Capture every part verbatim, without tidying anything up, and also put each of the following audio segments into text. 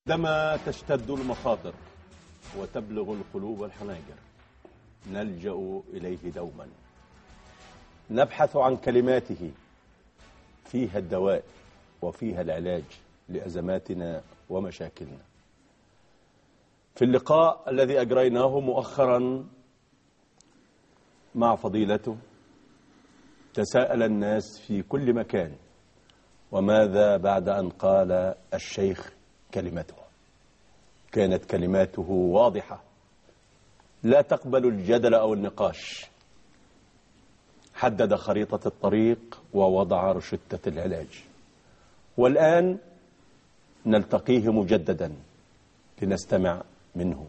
عندما تشتد المخاطر وتبلغ القلوب الحناجر نلجأ إليه دوما، نبحث عن كلماته فيها الدواء وفيها العلاج لأزماتنا ومشاكلنا. في اللقاء الذي أجريناه مؤخرا مع فضيلته تساءل الناس في كل مكان: وماذا بعد أن قال الشيخ كلمته؟ كانت كلماته واضحة لا تقبل الجدل أو النقاش. حدد خريطة الطريق ووضع روشتة العلاج، والآن نلتقيه مجددا لنستمع منه،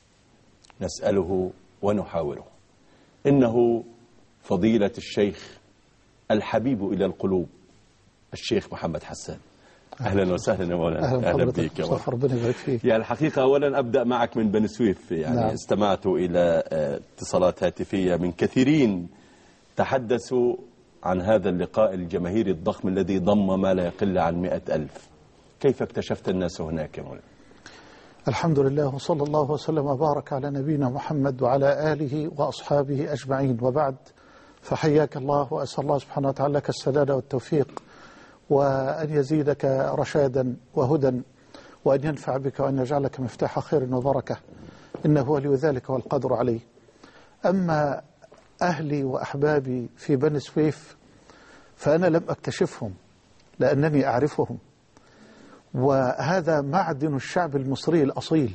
نسأله ونحاوره. إنه فضيلة الشيخ الحبيب إلى القلوب الشيخ محمد حسان. أهلا وسهلا يا مولانا. أهلا, أهلا بك يا مولانا. ربنا يبارك فيك. يعني الحقيقة أولا أبدأ معك من بني سويف. يعني نعم. استمعت إلى اتصالات هاتفية من كثيرين تحدثوا عن هذا اللقاء الجماهيري الضخم الذي ضم ما لا يقل عن مئة ألف. كيف اكتشفت الناس هناك يا مولانا؟ الحمد لله، وصلى الله وسلم وبارك على نبينا محمد وعلى آله وأصحابه أجمعين، وبعد، فحياك الله، وأسأل الله سبحانه وتعالى لك السداد والتوفيق، وأن يزيدك رشادا وهدى، وأن ينفع بك، وأن يجعلك مفتاح خير وبركة، إنه ولي ذلك والقدر عليه. أما أهلي وأحبابي في بني سويف فأنا لم أكتشفهم لأنني أعرفهم، وهذا معدن الشعب المصري الأصيل.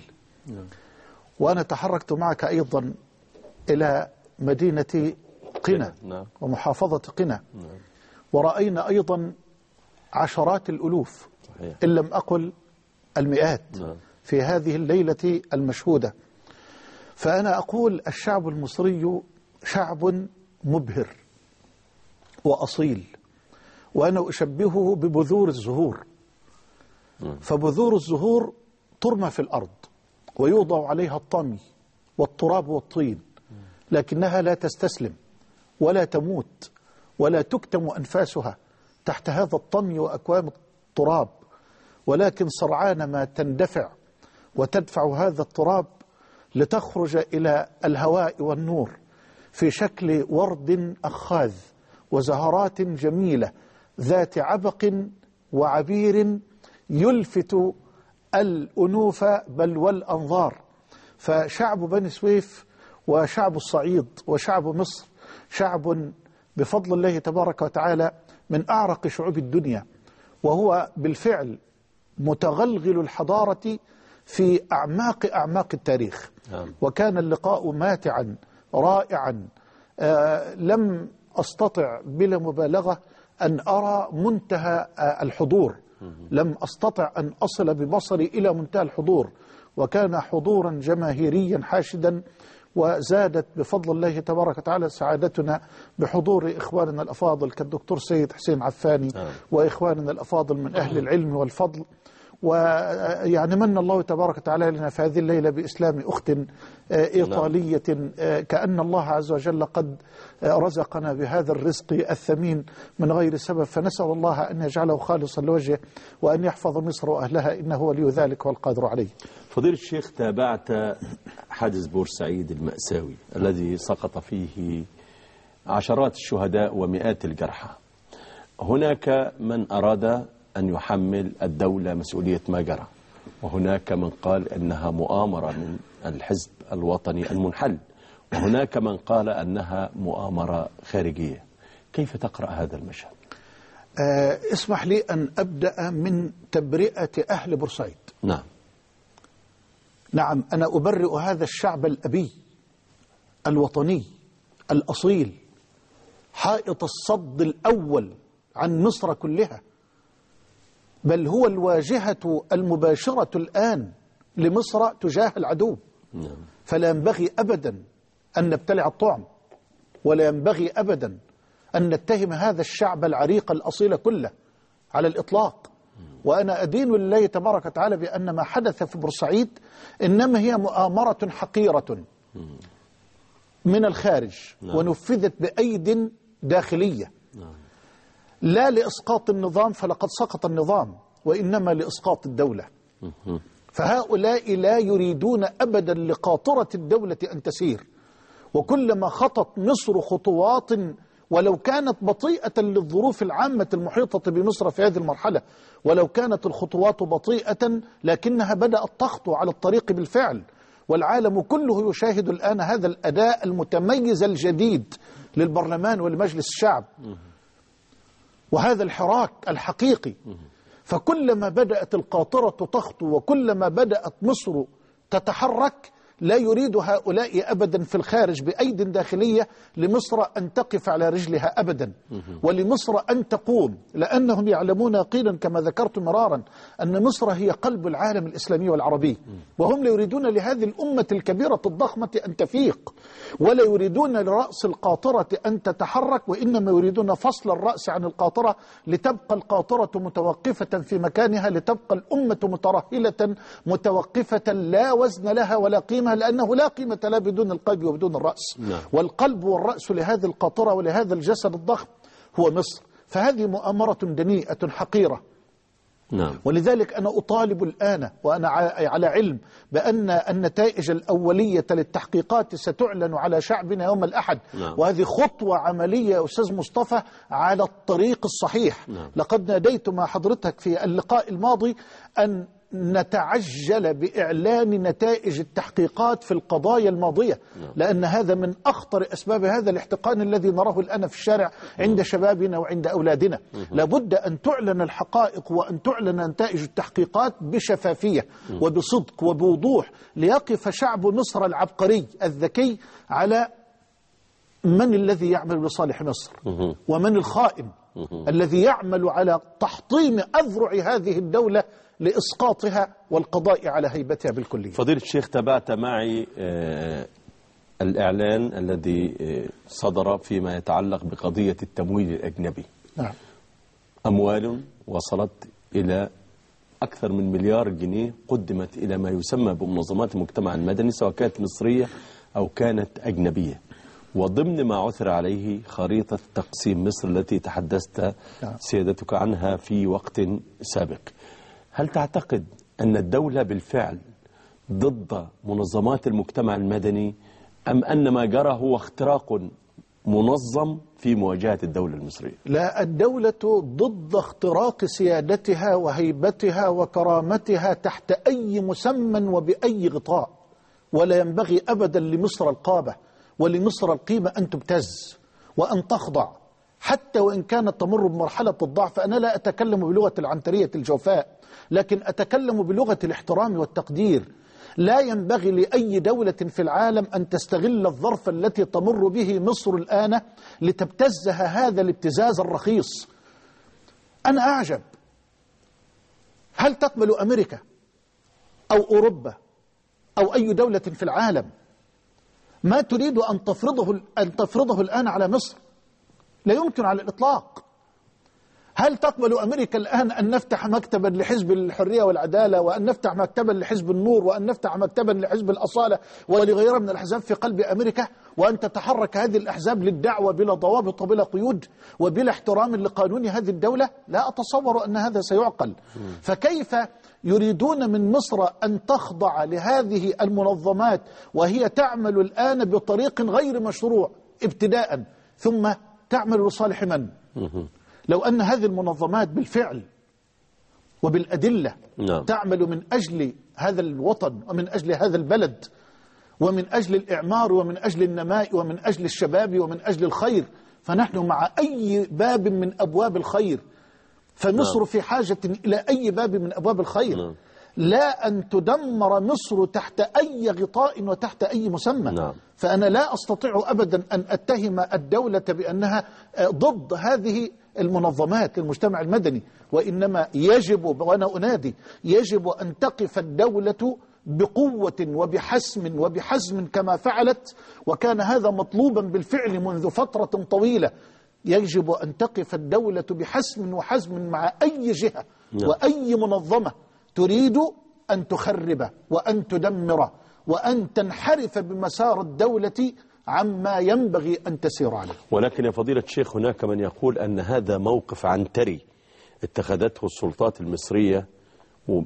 وأنا تحركت معك أيضا إلى مدينة قنا ومحافظة قنا، ورأينا أيضا عشرات الألوف إن لم أقل المئات في هذه الليلة المشهودة. فأنا أقول الشعب المصري شعب مبهر وأصيل، وأنا أشبهه ببذور الزهور. فبذور الزهور ترمى في الأرض ويوضع عليها الطمي والتراب والطين، لكنها لا تستسلم ولا تموت ولا تكتم أنفاسها تحت هذا الطمي وأكوام التراب، ولكن سرعان ما تندفع وتدفع هذا التراب لتخرج إلى الهواء والنور في شكل ورد أخاذ وزهرات جميلة ذات عبق وعبير يلفت الأنوف بل والأنظار. فشعب بني سويف وشعب الصعيد وشعب مصر شعب بفضل الله تبارك وتعالى من أعرق شعوب الدنيا، وهو بالفعل متغلغل الحضارة في أعماق أعماق التاريخ. وكان اللقاء ماتعا رائعا. آه لم أستطع بلا مبالغة أن أرى منتهى آه الحضور، لم أستطع أن أصل ببصري إلى منتهى الحضور، وكان حضورا جماهيريا حاشدا. وزادت بفضل الله تبارك وتعالى سعادتنا بحضور إخواننا الأفاضل كالدكتور سيد حسين عفاني وإخواننا الأفاضل من أهل العلم والفضل. ويعني من الله تبارك وتعالى لنا في هذه الليلة بإسلام أخت إيطالية، كأن الله عز وجل قد رزقنا بهذا الرزق الثمين من غير سبب، فنسأل الله أن يجعله خالصا لوجهه وأن يحفظ مصر وأهلها، إنه ولي ذلك والقادر عليه. فضيلة الشيخ، تابعت حادث بورسعيد المأساوي الذي سقط فيه عشرات الشهداء ومئات الجرحى. هناك من أراد أن يحمل الدولة مسؤولية ما جرى، وهناك من قال أنها مؤامرة من الحزب الوطني المنحل، وهناك من قال أنها مؤامرة خارجية. كيف تقرأ هذا المشهد؟ أه اسمح لي أن أبدأ من تبرئة أهل بورسعيد. نعم نعم أنا أبرئ هذا الشعب الأبي الوطني الأصيل، حائط الصد الأول عن مصر كلها، بل هو الواجهة المباشرة الآن لمصر تجاه العدو. فلا ينبغي أبدا أن نبتلع الطعم، ولا ينبغي أبدا أن نتهم هذا الشعب العريق الأصيل كله على الإطلاق. وأنا أدين لله تبارك وتعالى بأن ما حدث في بورسعيد إنما هي مؤامرة حقيرة من الخارج ونفذت بأيد داخلية، لا لإسقاط النظام فلقد سقط النظام، وإنما لإسقاط الدولة. فهؤلاء لا يريدون أبدا لقاطرة الدولة أن تسير، وكلما خطت مصر خطوات ولو كانت بطيئة للظروف العامة المحيطة بمصر في هذه المرحلة، ولو كانت الخطوات بطيئة لكنها بدأت تخطو على الطريق بالفعل، والعالم كله يشاهد الآن هذا الأداء المتميز الجديد للبرلمان ولمجلس الشعب، وهذا الحراك الحقيقي. فكلما بدأت القاطرة تخطو وكلما بدأت مصر تتحرك، لا يريد هؤلاء أبدا في الخارج بأيد داخلية لمصر أن تقف على رجلها أبدا، ولمصر أن تقوم، لأنهم يعلمون يقينا كما ذكرت مرارا أن مصر هي قلب العالم الإسلامي والعربي، وهم لا يريدون لهذه الأمة الكبيرة الضخمة أن تفيق، ولا يريدون لرأس القاطرة أن تتحرك، وإنما يريدون فصل الرأس عن القاطرة لتبقى القاطرة متوقفة في مكانها، لتبقى الأمة مترهلة متوقفة لا وزن لها ولا قيمة، لأنه لا قيمة لا بدون القلب وبدون الرأس. نعم. والقلب والرأس لهذه القاطرة ولهذا الجسد الضخم هو مصر. فهذه مؤامرة دنيئة حقيرة. نعم. ولذلك أنا أطالب الآن وأنا على علم بأن النتائج الأولية للتحقيقات ستعلن على شعبنا يوم الأحد. نعم. وهذه خطوة عملية يا أستاذ مصطفى على الطريق الصحيح. نعم. لقد ناديت مع حضرتك في اللقاء الماضي أن نتعجل بإعلان نتائج التحقيقات في القضايا الماضية، لأن هذا من أخطر أسباب هذا الاحتقان الذي نراه الآن في الشارع عند شبابنا وعند أولادنا. لابد أن تعلن الحقائق وأن تعلن نتائج التحقيقات بشفافية وبصدق وبوضوح، ليقف شعب مصر العبقري الذكي على من الذي يعمل لصالح مصر ومن الخائن الذي يعمل على تحطيم أذرع هذه الدولة لإسقاطها والقضاء على هيبتها بالكلية. فضيلة الشيخ، تابعت معي آه الإعلان الذي آه صدر فيما يتعلق بقضية التمويل الأجنبي. نعم. أموال وصلت إلى أكثر من مليار جنيه قدمت إلى ما يسمى بمنظمات المجتمع المدني، سواء كانت مصرية أو كانت أجنبية، وضمن ما عثر عليه خريطة تقسيم مصر التي تحدثت نعم. سيادتك عنها في وقت سابق. هل تعتقد أن الدولة بالفعل ضد منظمات المجتمع المدني، أم أن ما جرى هو اختراق منظم في مواجهة الدولة المصرية؟ لا، الدولة ضد اختراق سيادتها وهيبتها وكرامتها تحت أي مسمى وبأي غطاء، ولا ينبغي أبدا لمصر القابة ولمصر القيمة أن تبتز وأن تخضع، حتى وإن كانت تمر بمرحلة الضعف. أنا لا أتكلم بلغة العنترية الجوفاء، لكن أتكلم بلغة الاحترام والتقدير. لا ينبغي لأي دولة في العالم أن تستغل الظرف التي تمر به مصر الآن لتبتزها هذا الابتزاز الرخيص. أنا أعجب، هل تقبل أمريكا أو أوروبا أو أي دولة في العالم ما تريد أن تفرضه أن تفرضه الآن على مصر؟ لا يمكن على الإطلاق. هل تقبل أمريكا الآن أن نفتح مكتبا لحزب الحرية والعدالة، وأن نفتح مكتبا لحزب النور، وأن نفتح مكتبا لحزب الأصالة ولغيرها من الأحزاب في قلب أمريكا، وأن تتحرك هذه الأحزاب للدعوة بلا ضوابط وبلا قيود وبلا احترام لقانون هذه الدولة؟ لا أتصور أن هذا سيعقل. فكيف يريدون من مصر أن تخضع لهذه المنظمات وهي تعمل الآن بطريق غير مشروع ابتداء، ثم تعمل لصالح من؟ لو أن هذه المنظمات بالفعل وبالأدلة نعم. تعمل من أجل هذا الوطن ومن أجل هذا البلد ومن أجل الإعمار ومن أجل النماء ومن أجل الشباب ومن أجل الخير، فنحن مع أي باب من أبواب الخير. فمصر نعم. في حاجة إلى أي باب من أبواب الخير نعم. لا أن تدمر مصر تحت أي غطاء وتحت أي مسمى نعم. فأنا لا أستطيع أبدا أن أتهم الدولة بأنها ضد هذه المنظمات المجتمع المدني، وإنما يجب، وأنا أنادي، يجب أن تقف الدولة بقوة وبحسم وبحزم كما فعلت، وكان هذا مطلوبا بالفعل منذ فترة طويلة. يجب أن تقف الدولة بحسم وحزم مع أي جهة وأي منظمة تريد أن تخرب وأن تدمر وأن تنحرف بمسار الدولة عما ينبغي أن تسير عليه. ولكن يا فضيلة الشيخ، هناك من يقول أن هذا موقف عنتري اتخذته السلطات المصرية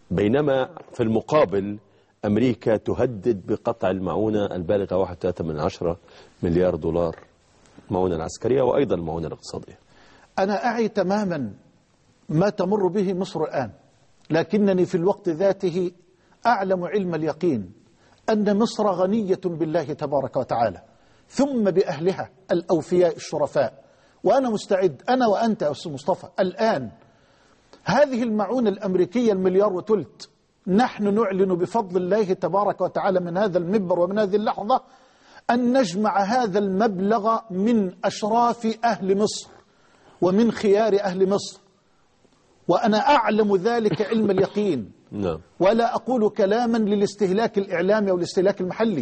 بينما في المقابل أمريكا تهدد بقطع المعونة البالغة واحد فاصلة ثلاثة من عشرة مليار دولار، المعونة العسكرية وأيضا المعونة الاقتصادية. أنا أعي تماما ما تمر به مصر الآن، لكنني في الوقت ذاته أعلم علم اليقين أن مصر غنية بالله تبارك وتعالى ثم بأهلها الأوفياء الشرفاء. وأنا مستعد أنا وأنت يا أستاذ مصطفى الآن هذه المعونة الأمريكية المليار وثلث نحن نعلن بفضل الله تبارك وتعالى من هذا المنبر ومن هذه اللحظة أن نجمع هذا المبلغ من أشراف أهل مصر ومن خيار أهل مصر، وأنا أعلم ذلك علم اليقين. نعم. ولا أقول كلاما للاستهلاك الإعلامي أو الاستهلاك المحلي.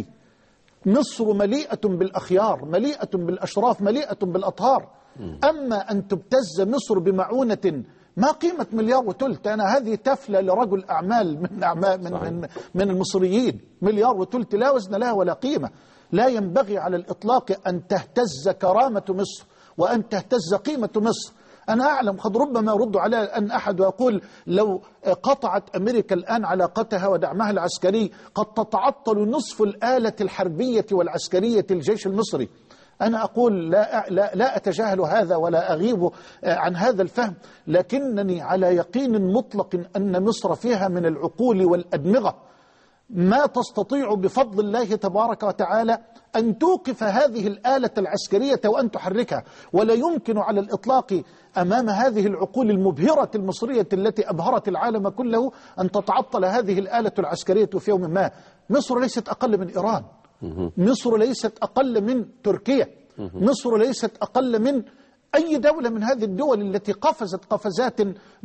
مصر مليئة بالأخيار، مليئة بالأشراف، مليئة بالأطهار. أما أن تبتز مصر بمعونة ما قيمة مليار وثلث، أنا هذه تفلة لرجل أعمال من أعمال من, من, من المصريين. مليار وثلث لا وزن لها ولا قيمة. لا ينبغي على الإطلاق أن تهتز كرامة مصر وأن تهتز قيمة مصر. أنا أعلم قد ربما يرد على أن أحد ويقول لو قطعت أمريكا الآن علاقتها ودعمها العسكري قد تتعطل نصف الآلة الحربية والعسكرية الجيش المصري. أنا أقول لا, لا, لا أتجاهل هذا ولا أغيب عن هذا الفهم، لكنني على يقين مطلق أن مصر فيها من العقول والأدمغة ما تستطيع بفضل الله تبارك وتعالى أن توقف هذه الآلة العسكرية وأن تحركها. ولا يمكن على الإطلاق أمام هذه العقول المبهرة المصرية التي أبهرت العالم كله أن تتعطل هذه الآلة العسكرية في يوم ما. مصر ليست أقل من إيران، مصر ليست أقل من تركيا، مصر ليست أقل من أي دولة من هذه الدول التي قفزت قفزات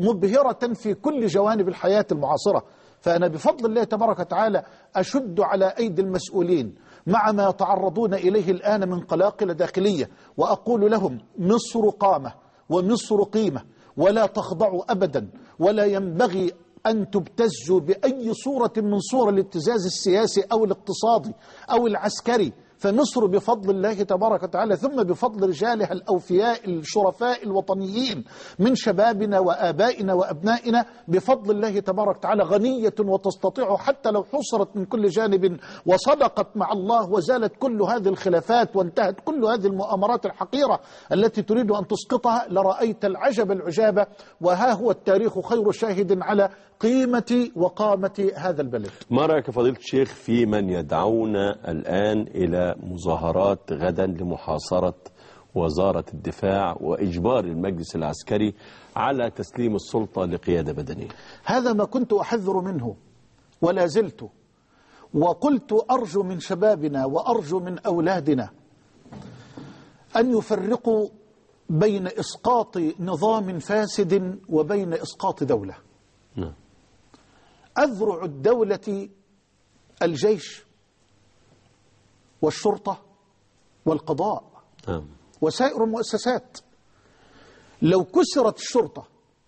مبهرة في كل جوانب الحياة المعاصرة. فأنا بفضل الله تبارك وتعالى أشد على أيدي المسؤولين مع ما يتعرضون إليه الآن من قلاقل داخلية، وأقول لهم مصر قامة ومصر قيمة، ولا تخضعوا أبدا، ولا ينبغي أن تبتزوا بأي صورة من صور الابتزاز السياسي أو الاقتصادي أو العسكري. فمصر بفضل الله تبارك وتعالى ثم بفضل رجالها الأوفياء الشرفاء الوطنيين من شبابنا وآبائنا وأبنائنا بفضل الله تبارك وتعالى غنية، وتستطيع حتى لو حصرت من كل جانب وصدقت مع الله وزالت كل هذه الخلافات وانتهت كل هذه المؤامرات الحقيرة التي تريد أن تسقطها لرأيت العجب العجابة. وها هو التاريخ خير شاهد على قيمة وقامة هذا البلد. ما رأيك فضيلة الشيخ في من يدعون الآن إلى مظاهرات غدا لمحاصرة وزارة الدفاع وإجبار المجلس العسكري على تسليم السلطة لقيادة بدنية؟ هذا ما كنت أحذر منه ولا زلت، وقلت أرجو من شبابنا وأرجو من أولادنا أن يفرقوا بين إسقاط نظام فاسد وبين إسقاط دولة. نعم. أذرع الدولة الجيش والشرطة والقضاء نعم. وسائر المؤسسات. لو كسرت الشرطة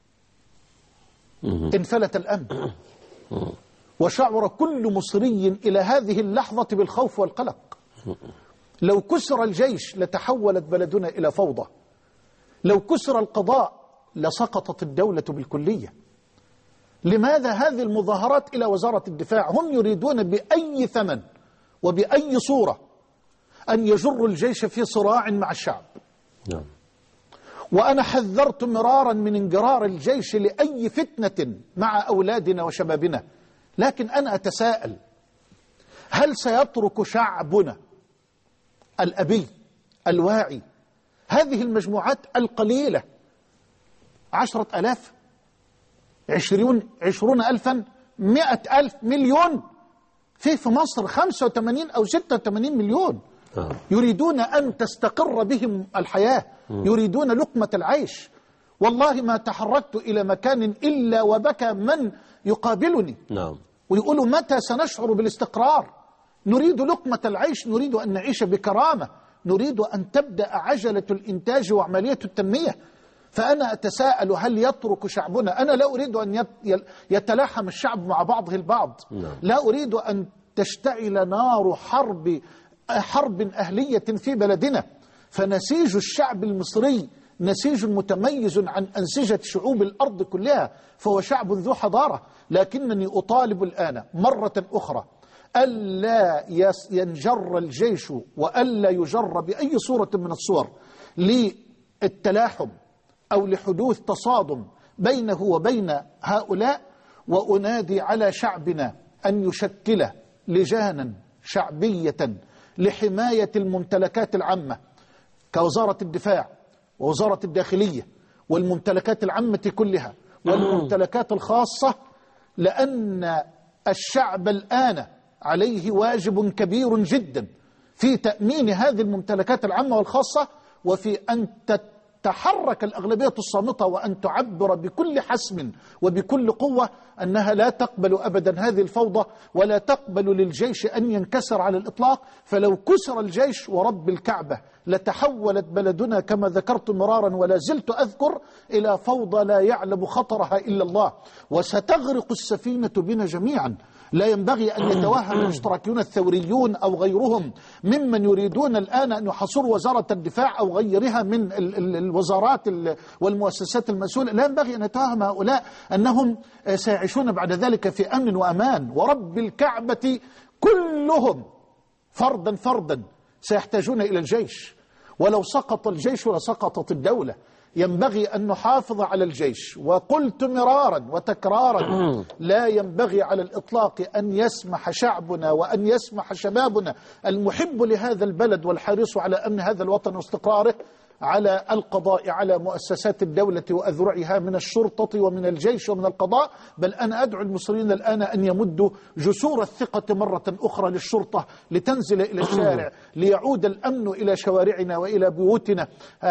انفلت الأمن، وشعر كل مصري إلى هذه اللحظة بالخوف والقلق. لو كسر الجيش لتحولت بلدنا إلى فوضى. لو كسر القضاء لسقطت الدولة بالكلية. لماذا هذه المظاهرات إلى وزارة الدفاع؟ هم يريدون بأي ثمن وبأي صورة أن يجروا الجيش في صراع مع الشعب. نعم. وأنا حذرت مرارا من انجرار الجيش لأي فتنة مع أولادنا وشبابنا. لكن أنا أتساءل، هل سيترك شعبنا الأبي الواعي هذه المجموعات القليلة عشرة ألاف عشرون عشرون ألفا مئة ألف مليون في في مصر خمسة وثمانين أو ستة وثمانين مليون يريدون أن تستقر بهم الحياة، يريدون لقمة العيش. والله ما تحركت إلى مكان إلا وبكى من يقابلني. نعم. ويقولوا متى سنشعر بالاستقرار؟ نريد لقمة العيش، نريد أن نعيش بكرامة، نريد أن تبدأ عجلة الإنتاج وعملية التنمية. فأنا أتساءل، هل يترك شعبنا؟ أنا لا أريد أن يتلاحم الشعب مع بعضه البعض. نعم. لا أريد أن تشتعل نار حرب حرب أهلية في بلدنا. فنسيج الشعب المصري نسيج متميز عن أنسجة شعوب الأرض كلها، فهو شعب ذو حضارة. لكنني أطالب الآن مرة أخرى ألا ينجر الجيش وألا يجر بأي صورة من الصور للتلاحم أو لحدوث تصادم بينه وبين هؤلاء. وأنادي على شعبنا أن يشكل لجانا شعبية لحماية الممتلكات العامة كوزارة الدفاع ووزارة الداخلية والممتلكات العامة كلها والممتلكات الخاصة، لأن الشعب الآن عليه واجب كبير جدا في تأمين هذه الممتلكات العامة والخاصة، وفي أن تتحرك الأغلبية الصامتة وأن تعبر بكل حسم وبكل قوة أنها لا تقبل أبدا هذه الفوضى، ولا تقبل للجيش أن ينكسر على الإطلاق. فلو كسر الجيش ورب الكعبة لتحولت بلدنا كما ذكرت مرارا ولا زلت أذكر إلى فوضى لا يعلم خطرها إلا الله، وستغرق السفينة بنا جميعا. لا ينبغي أن يتوهم الاشتراكيون الثوريون أو غيرهم ممن يريدون الآن أن يحصروا وزارة الدفاع أو غيرها من ال ال الوزارات والمؤسسات المسؤولة، لا ينبغي أن يتوهم هؤلاء أنهم سيعيشون بعد ذلك في أمن وأمان. ورب الكعبة كلهم فردا فردا سيحتاجون إلى الجيش، ولو سقط الجيش لسقطت الدولة. ينبغي أن نحافظ على الجيش. وقلت مرارا وتكرارا لا ينبغي على الإطلاق أن يسمح شعبنا وأن يسمح شبابنا المحب لهذا البلد والحريص على أمن هذا الوطن واستقراره على القضاء على مؤسسات الدولة وأذرعها من الشرطة ومن الجيش ومن القضاء. بل أنا أدعو المصريين الآن أن يمدوا جسور الثقة مرة أخرى للشرطة لتنزل إلى الشارع ليعود الأمن إلى شوارعنا وإلى بيوتنا.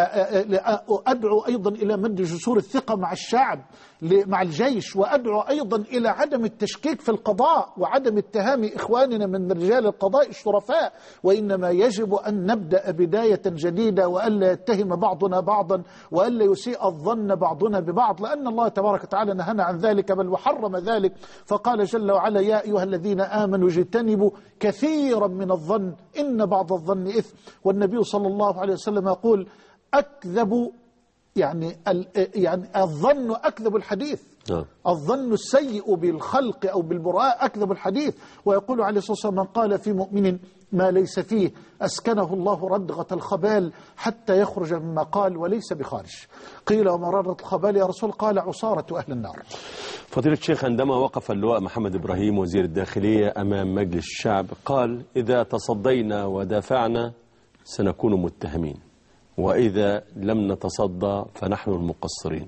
أدعو أيضا إلى مد جسور الثقة مع الشعب مع الجيش، وأدعو أيضا إلى عدم التشكيك في القضاء وعدم اتهام إخواننا من رجال القضاء الشرفاء، وإنما يجب أن نبدأ بداية جديدة وألا يتهم بعضنا بعضا وألا يسيء الظن بعضنا ببعض، لأن الله تبارك وتعالى نهانا عن ذلك بل وحرم ذلك. فقال جل وعلا: يا أيها الذين آمنوا اجتنبوا كثيرا من الظن إن بعض الظن إثم. والنبي صلى الله عليه وسلم يقول: أكذب يعني يعني الظن أكذب الحديث. أه. الظن السيء بالخلق أو بالبراء أكذب الحديث. ويقول عليه الصلاة والسلام: من قال في مؤمن ما ليس فيه أسكنه الله ردغة الخبال حتى يخرج مما قال وليس بخارج. قيل: وما ردغة الخبال يا رسول؟ قال: عصارة أهل النار. فضيلة الشيخ، عندما وقف اللواء محمد إبراهيم وزير الداخلية أمام مجلس الشعب قال: إذا تصدينا ودافعنا سنكون متهمين، وإذا لم نتصدى فنحن المقصرين.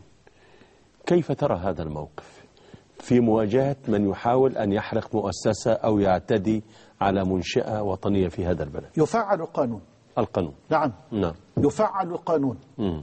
كيف ترى هذا الموقف في مواجهة من يحاول أن يحرق مؤسسة أو يعتدي على منشأة وطنية في هذا البلد؟ يفعل القانون. القانون. نعم. نعم. يفعل القانون. م.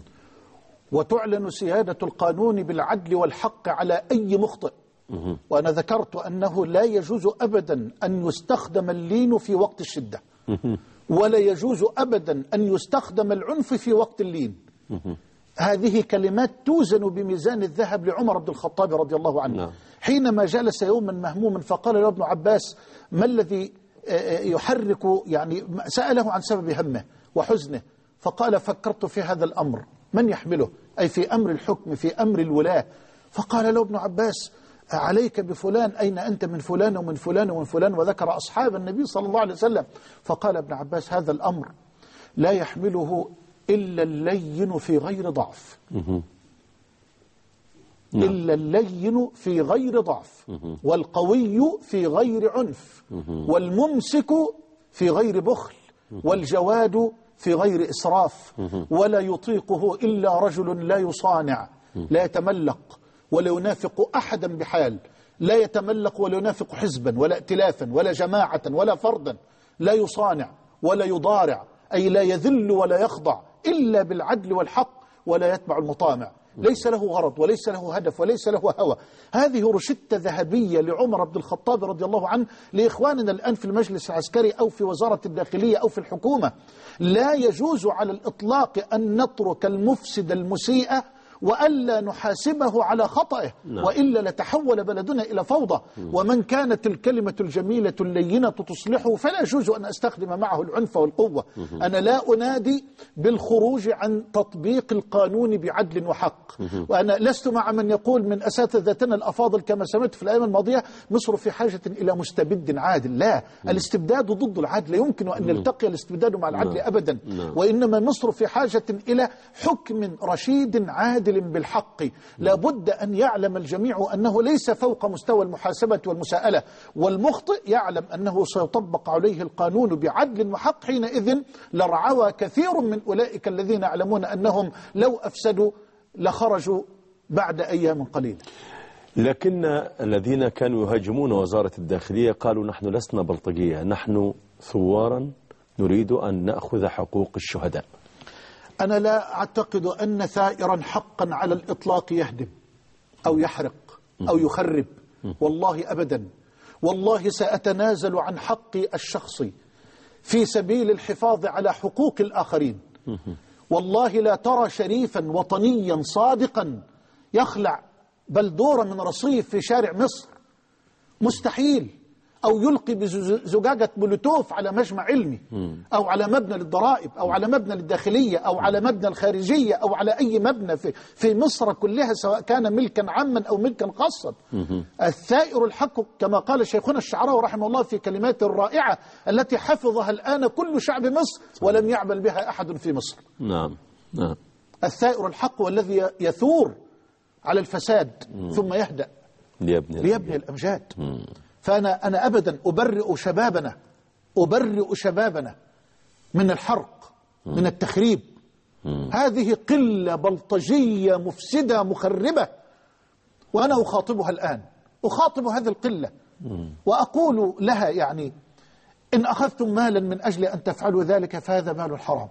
وتعلن سيادة القانون بالعدل والحق على أي مخطئ. م. وأنا ذكرت أنه لا يجوز أبدا أن يستخدم اللين في وقت الشدة، م. ولا يجوز أبدا أن يستخدم العنف في وقت اللين. م. هذه كلمات توزن بميزان الذهب لعمر بن الخطاب رضي الله عنه. نعم. حينما جلس يوما مهموما فقال له ابن عباس: ما الذي يحرك، يعني سأله عن سبب همه وحزنه، فقال: فكرت في هذا الأمر من يحمله، أي في أمر الحكم في أمر الولاة. فقال له ابن عباس: عليك بفلان، أين أنت من فلان ومن فلان ومن فلان، وذكر أصحاب النبي صلى الله عليه وسلم. فقال ابن عباس: هذا الأمر لا يحمله إلا اللين في غير ضعف. إلا اللين في غير ضعف، والقوي في غير عنف، والممسك في غير بخل، والجواد في غير إسراف، ولا يطيقه إلا رجل لا يصانع، لا يتملق ولا ينافق أحدا بحال، لا يتملق ولا ينافق حزبا ولا ائتلافا ولا جماعة ولا فردا، لا يصانع ولا يضارع، أي لا يذل ولا يخضع إلا بالعدل والحق، ولا يتبع المطامع، ليس له غرض وليس له هدف وليس له هوى. هذه روشتة ذهبية لعمر بن الخطاب رضي الله عنه لإخواننا الآن في المجلس العسكري أو في وزارة الداخلية أو في الحكومة. لا يجوز على الإطلاق أن نترك المفسد المسيء وألا نحاسبه على خطئه، نعم. وإلا لتحول بلدنا إلى فوضى. ومن كانت الكلمة الجميلة اللينة تصلحه فلا يجوز أن أستخدم معه العنف والقوة. أنا لا أنادي بالخروج عن تطبيق القانون بعدل وحق، وأنا لست مع من يقول من أساتذتنا الأفاضل كما سمعت في الأيام الماضية مصر في حاجة إلى مستبد عادل. لا، الاستبداد ضد العدل، لا يمكن أن يلتقي الاستبداد مع العدل أبدا. وإنما مصر في حاجة إلى حكم رشيد عادل بالحق. لا بد أن يعلم الجميع أنه ليس فوق مستوى المحاسبة والمساءلة، والمخطئ يعلم أنه سيطبق عليه القانون بعدل وحق. حينئذ لرعوى كثير من أولئك الذين يعلمون أنهم لو أفسدوا لخرجوا بعد أيام قليلة. لكن الذين كانوا يهاجمون وزارة الداخلية قالوا نحن لسنا بلطجية، نحن ثوارا نريد أن نأخذ حقوق الشهداء. أنا لا أعتقد أن ثائرا حقا على الإطلاق يهدم أو يحرق أو يخرب، والله أبدا. والله سأتنازل عن حقي الشخصي في سبيل الحفاظ على حقوق الآخرين. والله لا ترى شريفا وطنيا صادقا يخلع بلدورة من رصيف في شارع مصر، مستحيل. أو يلقي بزجاجة بلوتوف على مجمع علمي، أو على مبنى للضرائب، أو على مبنى للداخلية، أو على مبنى الخارجية، أو على أي مبنى في, في مصر كلها، سواء كان ملكا عاما أو ملكا خاصا. الثائر الحق كما قال شيخنا الشعراوي رحمه الله في كلماته الرائعة التي حفظها الآن كل شعب مصر ولم يعمل بها أحد في مصر. نعم نعم. الثائر الحق والذي يثور على الفساد ثم يهدأ ليبني, ليبني الأمجاد. فأنا أنا أبدا أبرئ شبابنا أبرئ شبابنا من الحرق، من التخريب. هذه قلة بلطجية مفسدة مخربة، وأنا أخاطبها الآن، أخاطب هذه القلة وأقول لها يعني إن أخذتم مالا من أجل أن تفعلوا ذلك فهذا مال حرام،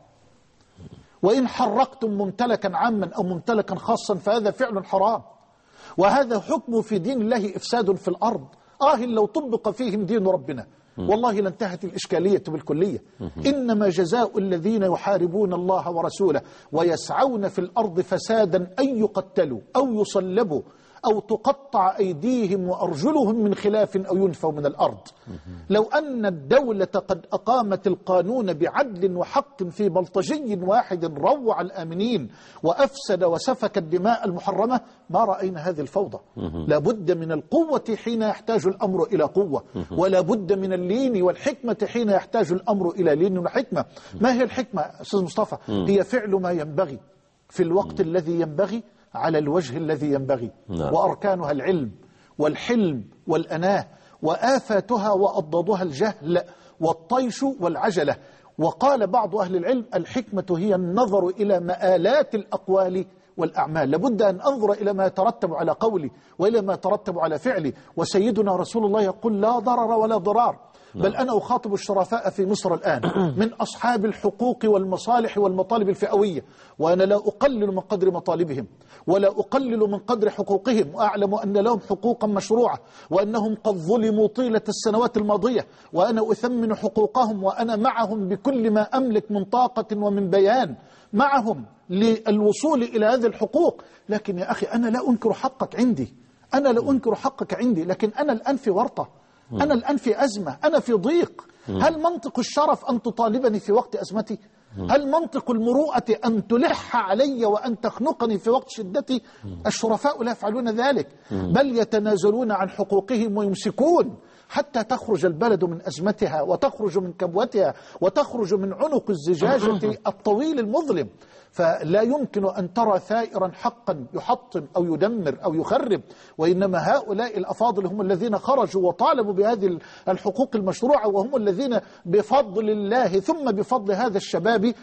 وإن حرقتم ممتلكا عاما أو ممتلكا خاصا فهذا فعل حرام، وهذا حكم في دين الله إفساد في الأرض. آه لو طبق فيهم دين ربنا والله لانتهت الإشكالية بالكلية. إنما جزاء الذين يحاربون الله ورسوله ويسعون في الأرض فسادا أن يقتلوا أو يصلبوا أو تقطع أيديهم وأرجلهم من خلاف أو ينفوا من الأرض. لو أن الدولة قد أقامت القانون بعدل وحق في بلطجي واحد روع الآمنين وأفسد وسفك الدماء المحرمة ما رأينا هذه الفوضى. لا بد من القوة حين يحتاج الأمر إلى قوة، ولا بد من اللين والحكمة حين يحتاج الأمر إلى لين وحكمة. ما هي الحكمة أستاذ مصطفى؟ هي فعل ما ينبغي في الوقت الذي ينبغي على الوجه الذي ينبغي. نعم. وأركانها العلم والحلم والأناه، وآفاتها وأضدادها الجهل والطيش والعجلة. وقال بعض أهل العلم الحكمة هي النظر إلى مآلات الأقوال والأعمال. لابد أن أنظر إلى ما يترتب على قولي وإلى ما يترتب على فعلي. وسيدنا رسول الله يقول لا ضرر ولا ضرار. بل أنا أخاطب الشرفاء في مصر الآن من أصحاب الحقوق والمصالح والمطالب الفئوية، وأنا لا أقلل من قدر مطالبهم ولا أقلل من قدر حقوقهم، وأعلم أن لهم حقوقا مشروعة وأنهم قد ظلموا طيلة السنوات الماضية، وأنا أثمن حقوقهم، وأنا معهم بكل ما أملك من طاقة ومن بيان معهم للوصول إلى هذه الحقوق. لكن يا أخي أنا لا أنكر حقك عندي، أنا لا أنكر حقك عندي، لكن أنا الآن في ورطة، أنا الآن في أزمة، أنا في ضيق. هل منطق الشرف أن تطالبني في وقت أزمتي؟ هل منطق المروءة أن تلح علي وأن تخنقني في وقت شدتي؟ الشرفاء لا يفعلون ذلك، بل يتنازلون عن حقوقهم ويمسكون حتى تخرج البلد من أزمتها وتخرج من كبوتها وتخرج من عنق الزجاجة الطويل المظلم. فلا يمكن أن ترى ثائرا حقا يحطم أو يدمر أو يخرب، وإنما هؤلاء الأفاضل هم الذين خرجوا وطالبوا بهذه الحقوق المشروعة، وهم الذين بفضل الله ثم بفضل هذا الشباب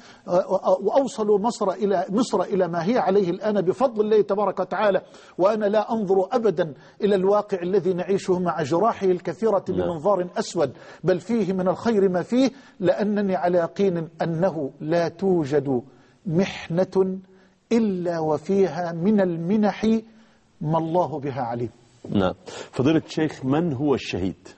وأوصلوا مصر إلى مصر إلى ما هي عليه الآن بفضل الله تبارك وتعالى. وأنا لا أنظر أبدا إلى الواقع الذي نعيشه مع جراحه الكثيرة بمنظار أسود، بل فيه من الخير ما فيه، لأنني على يقين أنه لا توجد محنة إلا وفيها من المنح ما الله بها عليم. نعم. فضيلة الشيخ، من هو الشهيد؟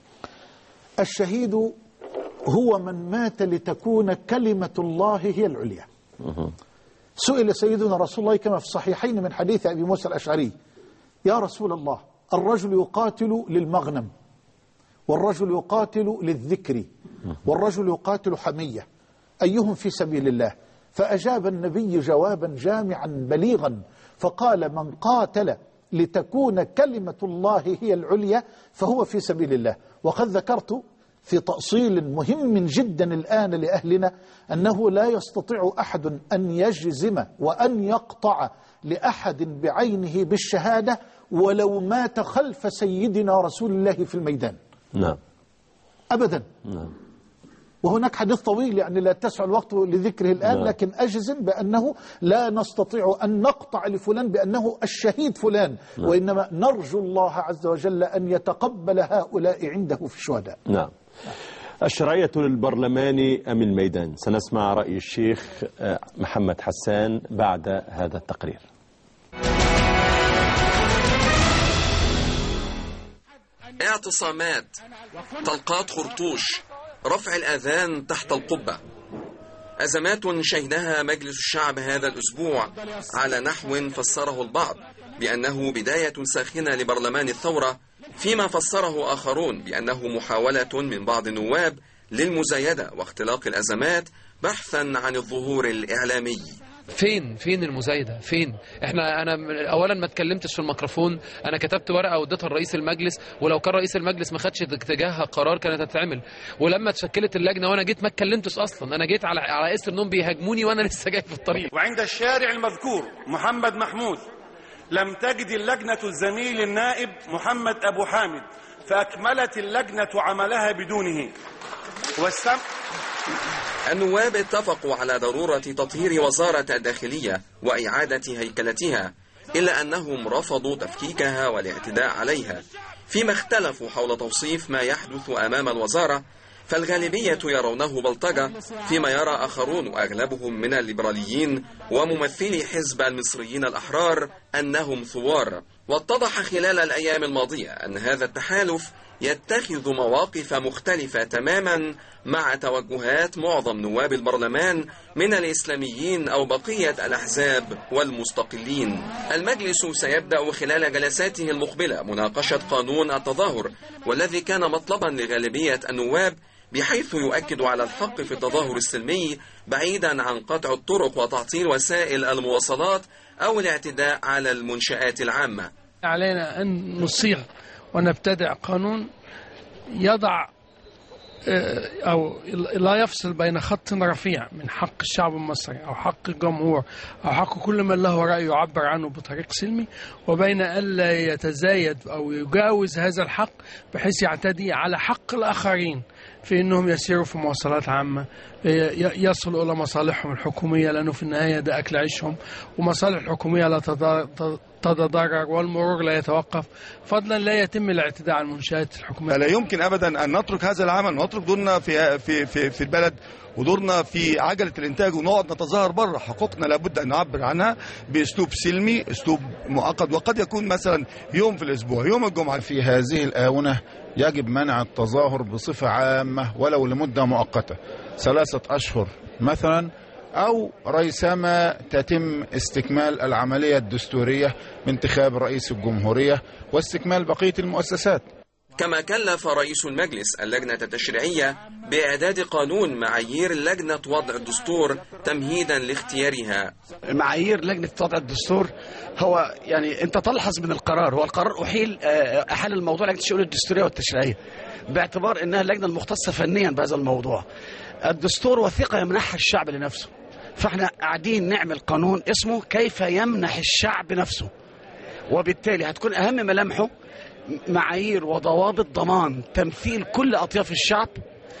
الشهيد هو من مات لتكون كلمة الله هي العليا، سئل سيدنا رسول الله كما في الصحيحين من حديث أبي موسى الأشعري: يا رسول الله، الرجل يقاتل للمغنم، والرجل يقاتل للذكر، والرجل يقاتل حمية، أيهم في سبيل الله؟ فأجاب النبي جوابا جامعا بليغا فقال: من قاتل لتكون كلمة الله هي العليا فهو في سبيل الله. وقد ذكرت في تأصيل مهم جدا الآن لأهلنا أنه لا يستطيع أحد أن يجزم وأن يقطع لأحد بعينه بالشهادة ولو مات خلف سيدنا رسول الله في الميدان. نعم. أبدا. نعم. وهناك حديث طويل يعني لا تسع الوقت لذكره الآن. نعم. لكن أجزم بأنه لا نستطيع أن نقطع لفلان بأنه الشهيد فلان. نعم. وإنما نرجو الله عز وجل أن يتقبل هؤلاء عنده في الشهداء. نعم. الشرعية للبرلمان أم الميدان؟ سنسمع رأي الشيخ محمد حسان بعد هذا التقرير. اعتصامات، طلقات خرطوش، رفع الأذان تحت القبة، أزمات شهدها مجلس الشعب هذا الأسبوع على نحو فسره البعض بأنه بداية ساخنة لبرلمان الثورة، فيما فسره آخرون بأنه محاولة من بعض النواب للمزايدة واختلاق الأزمات بحثا عن الظهور الإعلامي. فين فين المزايده؟ فين؟ احنا انا اولا ما اتكلمتش في الميكروفون، انا كتبت ورقه واديتها لرئيس المجلس، ولو كان رئيس المجلس ما خدش اتجاهها قرار كانت هتتعمل. ولما اتشكلت اللجنه وانا جيت ما اتكلمتش اصلا، انا جيت على على اسر انهم بيهاجموني وانا لسه جاي في الطريق. وعند الشارع المذكور محمد محمود لم تجد اللجنه الزميل النائب محمد ابو حامد، فاكملت اللجنه عملها بدونه. والسم النواب اتفقوا على ضرورة تطهير وزارة الداخلية وإعادة هيكلتها، إلا أنهم رفضوا تفكيكها والاعتداء عليها. فيما اختلفوا حول توصيف ما يحدث أمام الوزارة، فالغالبية يرونه بلطجة، فيما يرى آخرون وأغلبهم من الليبراليين وممثلي حزب المصريين الأحرار أنهم ثوار. واتضح خلال الأيام الماضية أن هذا التحالف يتخذ مواقف مختلفة تماما مع توجهات معظم نواب البرلمان من الإسلاميين أو بقية الأحزاب والمستقلين. المجلس سيبدأ خلال جلساته المقبلة مناقشة قانون التظاهر، والذي كان مطلبا لغالبية النواب، بحيث يؤكد على الحق في التظاهر السلمي بعيدا عن قطع الطرق وتعطيل وسائل المواصلات أو الاعتداء على المنشآت العامة. علينا أن نصيغ ونبتدع قانون يضع أو لا يفصل بين خط رفيع من حق الشعب المصري أو حق الجمهور أو حق كل من له رأي يعبر عنه بطريق سلمي، وبين ألا يتزايد أو يجاوز هذا الحق بحيث يعتدي على حق الآخرين في أنهم يسيروا في مواصلات عامة، يصلوا إلى مصالحهم الحكومية، لأنه في النهاية ده أكل عيشهم، ومصالح الحكومية لا تتضرر والمرور لا يتوقف، فضلا لا يتم الاعتداء على المنشآت الحكومية. لا يمكن أبدا أن نترك هذا العمل ونترك دورنا في في في في البلد ودورنا في عجلة الإنتاج ونقعد نتظاهر بره. حقوقنا لابد أن نعبر عنها بأسلوب سلمي، أسلوب مؤقت، وقد يكون مثلا يوم في الأسبوع، يوم الجمعة. في هذه الآونة يجب منع التظاهر بصفة عامة ولو لمدة مؤقتة، ثلاثة أشهر مثلا، أو ريثما تتم استكمال العملية الدستورية بانتخاب رئيس الجمهورية واستكمال بقية المؤسسات. كما كلف رئيس المجلس اللجنة التشريعية بإعداد قانون معايير لجنة وضع الدستور تمهيدا لاختيارها. معايير لجنة وضع الدستور هو يعني أنت تلحظ من القرار، هو القرار أحيل أحال الموضوع لجنة الشؤون الدستورية والتشريعية باعتبار أنها اللجنة المختصة فنيا بهذا الموضوع. الدستور وثيقة يمنحها الشعب لنفسه، فاحنا قاعدين نعمل قانون اسمه كيف يمنح الشعب نفسه، وبالتالي هتكون أهم ملامحه معايير وضوابط ضمان تمثيل كل أطياف الشعب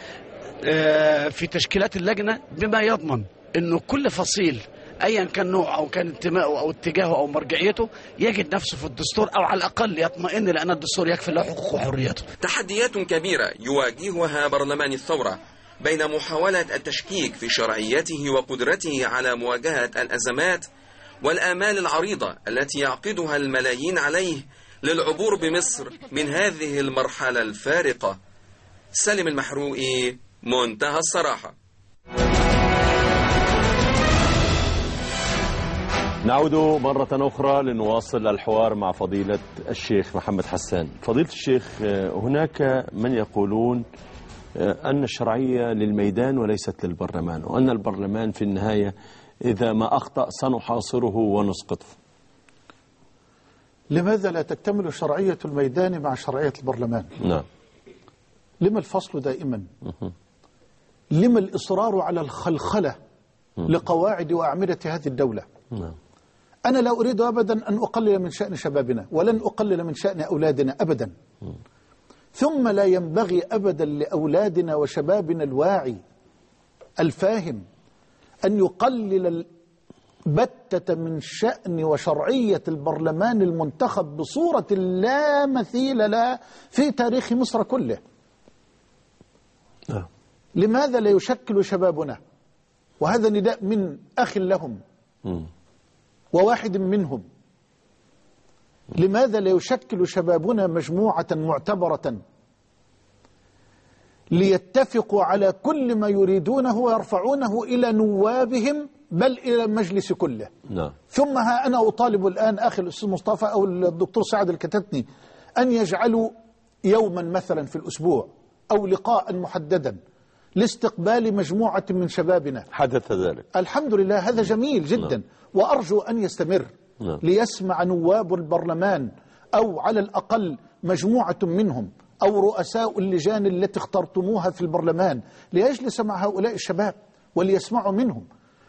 في تشكيلات اللجنة، بما يضمن أنه كل فصيل أيا كان نوع أو كان انتمائه أو اتجاهه أو مرجعيته يجد نفسه في الدستور، أو على الأقل يطمئن لأن الدستور يكفي له حقوقه وحرياته. تحديات كبيرة يواجهها برلمان الثورة بين محاولة التشكيك في شرعيته وقدرته على مواجهة الأزمات والآمال العريضة التي يعقدها الملايين عليه للعبور بمصر من هذه المرحلة الفارقة. سالم المحروقي، منتهى الصراحة. نعود مرة أخرى لنواصل الحوار مع فضيلة الشيخ محمد حسان. فضيلة الشيخ، هناك من يقولون أن الشرعية للميدان وليست للبرلمان، وأن البرلمان في النهاية إذا ما أخطأ سنحاصره ونسقطه. لماذا لا تكتمل شرعية الميدان مع شرعية البرلمان؟ نعم. لما الفصل دائما؟ لما الإصرار على الخلخلة لقواعد وأعمدة هذه الدولة؟ نعم. أنا لا أريد أبدا أن أقلل من شأن شبابنا، ولن أقلل من شأن أولادنا أبدا. ثم لا ينبغي أبدا لأولادنا وشبابنا الواعي الفاهم أن يقلل البتة من شأن وشرعية البرلمان المنتخب بصورة لا مثيل لها في تاريخ مصر كله. نعم. لماذا لا يشكل شبابنا، وهذا نداء من أخ لهم م. وواحد منهم، لماذا لا يشكل شبابنا مجموعة معتبرة ليتفقوا على كل ما يريدونه ويرفعونه إلى نوابهم بل إلى المجلس كله؟ نعم. ثم ها أنا أطالب الآن أخي الأستاذ مصطفى أو الدكتور سعد الكتتني أن يجعلوا يوما مثلا في الأسبوع أو لقاء محددا لاستقبال مجموعة من شبابنا. حدث ذلك الحمد لله، هذا جميل جدا. نعم. وأرجو أن يستمر. نعم. ليسمع نواب البرلمان أو على الأقل مجموعة منهم أو رؤساء اللجان التي اخترتموها في البرلمان ليجلس مع هؤلاء الشباب وليسمعوا منهم،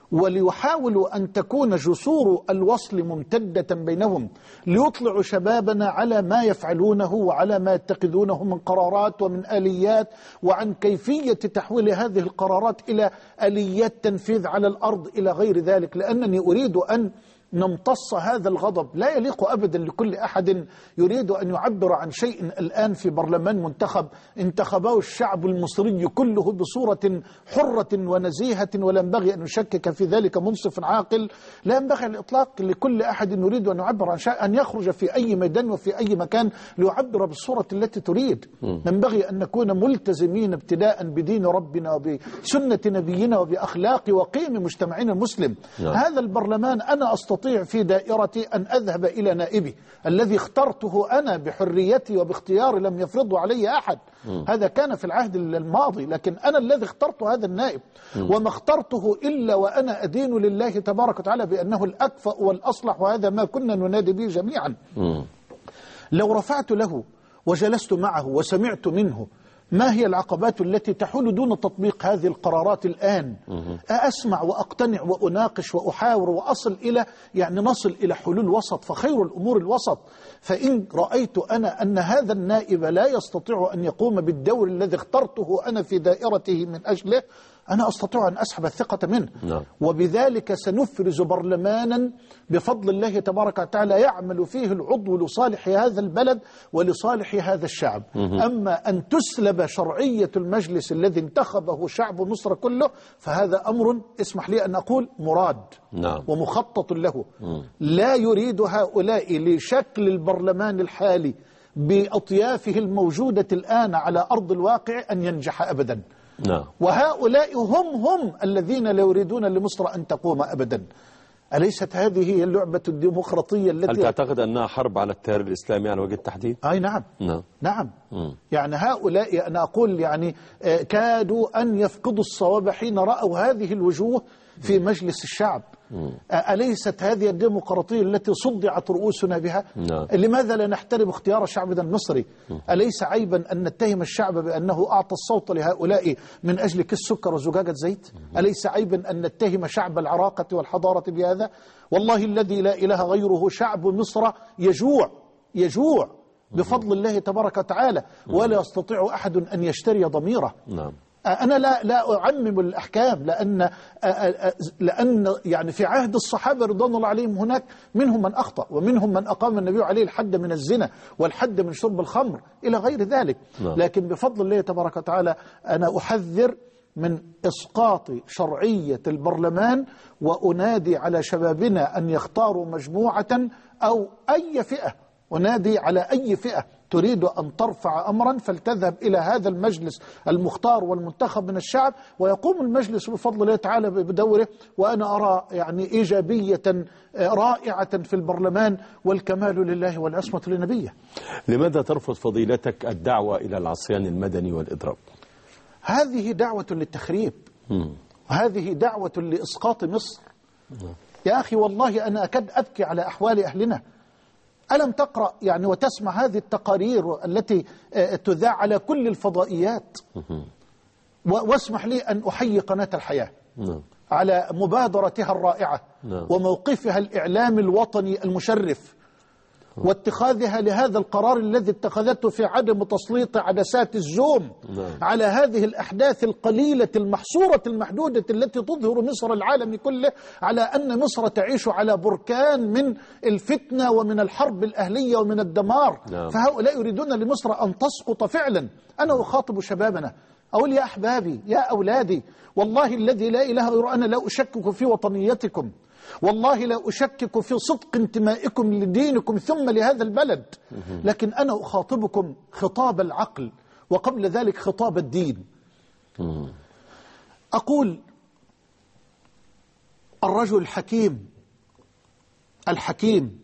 وليحاولوا أن تكون جسور الوصل ممتدة بينهم ليطلعوا شبابنا على ما يفعلونه وعلى ما يتخذونه من قرارات ومن آليات، وعن كيفية تحويل هذه القرارات إلى آليات تنفيذ على الأرض إلى غير ذلك. لأنني أريد أن نمتص هذا الغضب. لا يليق أبدا لكل أحد يريد أن يعبر عن شيء الآن في برلمان منتخب انتخبه الشعب المصري كله بصورة حرة ونزيهة، ولا ينبغي أن يشكك في ذلك منصف عاقل. لا ينبغي الإطلاق لكل أحد يريد أن يعبر عن شيء أن يخرج في أي ميدان وفي أي مكان ليعبر بالصورة التي تريد. ينبغي أن نكون ملتزمين ابتداء بدين ربنا وبسنة نبينا وبأخلاق وقيم مجتمعنا المسلم. هذا البرلمان أنا أستطيع في دائرتي أن أذهب إلى نائبي الذي اخترته أنا بحريتي وباختياري، لم يفرضه علي أحد. م. هذا كان في العهد الماضي، لكن أنا الذي اخترت هذا النائب. م. وما اخترته إلا وأنا أدين لله تبارك وتعالى بأنه الأكفأ والأصلح، وهذا ما كنا ننادي به جميعا. م. لو رفعت له وجلست معه وسمعت منه ما هي العقبات التي تحول دون تطبيق هذه القرارات الآن، أسمع وأقتنع وأناقش وأحاور وأصل إلى يعني نصل إلى حلول وسط، فخير الأمور الوسط. فإن رأيت أنا أن هذا النائب لا يستطيع أن يقوم بالدور الذي اخترته أنا في دائرته من أجله، أنا أستطيع أن أسحب الثقة منه. نعم. وبذلك سنفرز برلمانا بفضل الله تبارك وتعالى يعمل فيه العضو لصالح هذا البلد ولصالح هذا الشعب. مه. أما أن تسلب شرعية المجلس الذي انتخبه شعب مصر كله فهذا أمر اسمح لي أن أقول مراد. نعم. ومخطط له. مه. لا يريد هؤلاء لشكل البرلمان الحالي بأطيافه الموجودة الآن على أرض الواقع أن ينجح أبدا. نعم. وهؤلاء هم هم الذين لا يريدون لمصر أن تقوم أبدا. أليست هذه هي اللعبة الديمقراطية التي... هل تعتقد أنها حرب على التيار الإسلامي على وجه التحديد؟ أي نعم. نعم, نعم. م. يعني هؤلاء أنا أقول يعني كادوا أن يفقدوا الصواب حين رأوا هذه الوجوه في مجلس الشعب. م. أليست هذه الديمقراطية التي صدعت رؤوسنا بها؟ نعم. لماذا لا نحترم اختيار شعبنا المصري؟ م. أليس عيبا أن نتهم الشعب بأنه أعطى الصوت لهؤلاء من أجل كيس سكر وزجاجة زيت؟ م. أليس عيبا أن نتهم شعب العراقة والحضارة بهذا؟ والله الذي لا إله غيره شعب مصر يجوع يجوع بفضل الله تبارك وتعالى، ولا يستطيع أحد أن يشتري ضميره. نعم. أنا لا لا أعمم الأحكام، لأن لأن يعني في عهد الصحابة رضوان الله عليهم هناك منهم من أخطأ، ومنهم من أقام النبي عليه الحد من الزنا والحد من شرب الخمر إلى غير ذلك. لكن بفضل الله تبارك وتعالى أنا أحذر من إسقاط شرعية البرلمان، وأنادي على شبابنا أن يختاروا مجموعة أو أي فئة ونادي على أي فئة تريد أن ترفع أمرا فلتذهب إلى هذا المجلس المختار والمنتخب من الشعب، ويقوم المجلس بفضل الله تعالى بدوره. وأنا أرى يعني إيجابية رائعة في البرلمان، والكمال لله والعصمة لنبيه. لماذا ترفض فضيلتك الدعوة إلى العصيان المدني والإضراب؟ هذه دعوة للتخريب، وهذه دعوة لإسقاط مصر. يا أخي والله أنا أكاد أبكي على أحوال أهلنا. ألم تقرأ يعني وتسمع هذه التقارير التي تذاع على كل الفضائيات؟ واسمح لي أن أحيي قناة الحياة على مبادرتها الرائعة وموقفها الإعلامي الوطني المشرف، واتخاذها لهذا القرار الذي اتخذته في عدم تسليط عدسات الزوم على هذه الأحداث القليلة المحصورة المحدودة التي تظهر مصر العالم كله على أن مصر تعيش على بركان من الفتنة ومن الحرب الأهلية ومن الدمار. فهؤلاء يريدون لمصر أن تسقط فعلا. أنا أخاطب شبابنا أقول يا أحبابي يا أولادي، والله الذي لا إله غيره أنا لا أشكك في وطنيتكم، والله لا أشكك في صدق انتمائكم لدينكم ثم لهذا البلد، لكن أنا أخاطبكم خطاب العقل وقبل ذلك خطاب الدين. أقول الرجل الحكيم الحكيم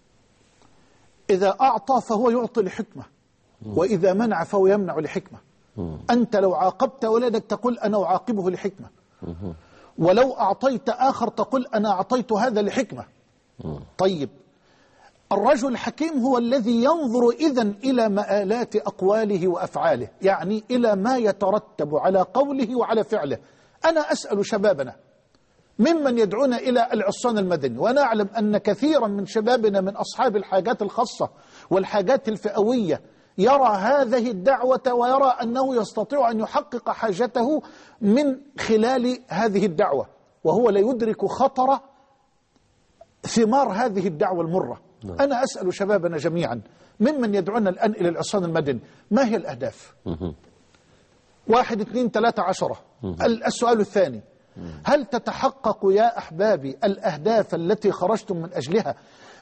إذا أعطى فهو يعطي لحكمة، وإذا منع فهو يمنع لحكمة. أنت لو عاقبت ولدك تقول أنا أعاقبه لحكمة، ولو أعطيت آخر تقول أنا أعطيت هذا لحكمة. طيب الرجل الحكيم هو الذي ينظر إذن إلى مآلات أقواله وأفعاله، يعني إلى ما يترتب على قوله وعلى فعله. أنا أسأل شبابنا ممن يدعون إلى العصيان المدني، وأنا أعلم أن كثيرا من شبابنا من أصحاب الحاجات الخاصة والحاجات الفئوية يرى هذه الدعوة ويرى أنه يستطيع أن يحقق حاجته من خلال هذه الدعوة، وهو لا يدرك خطر ثمار هذه الدعوة المرة. نعم. أنا أسأل شبابنا جميعا ممن يدعون الآن إلى العصيان المدني ما هي الأهداف؟ واحد اثنين ثلاثة عشرة. السؤال الثاني، هل تتحقق يا أحبابي الأهداف التي خرجتم من أجلها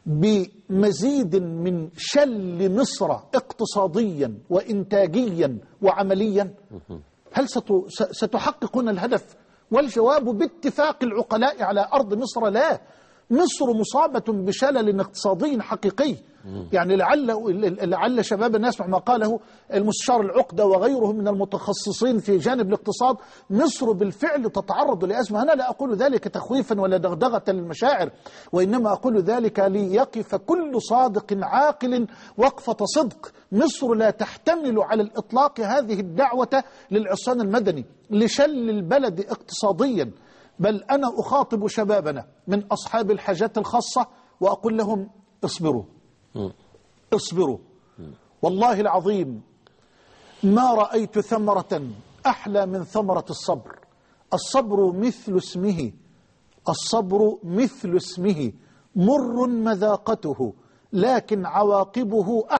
بمزيد من شل مصر اقتصاديا وإنتاجيا وعمليا؟ هل ستحققون الهدف؟ والجواب باتفاق العقلاء على أرض مصر لا. مصر مصابة بشلل اقتصادي حقيقي. يعني لعل لعل شباب يسمع ما قاله المستشار العقدة وغيره من المتخصصين في جانب الاقتصاد. مصر بالفعل تتعرض لأزمة. أنا لا أقول ذلك تخويفا ولا دغدغة للمشاعر، وإنما أقول ذلك ليقف كل صادق عاقل وقفة صدق. مصر لا تحتمل على الإطلاق هذه الدعوة للعصيان المدني لشل البلد اقتصاديا. بل أنا أخاطب شبابنا من أصحاب الحاجات الخاصة وأقول لهم اصبروا اصبروا. والله العظيم ما رأيت ثمرة أحلى من ثمرة الصبر. الصبر مثل اسمه، الصبر مثل اسمه، مر مذاقته لكن عواقبه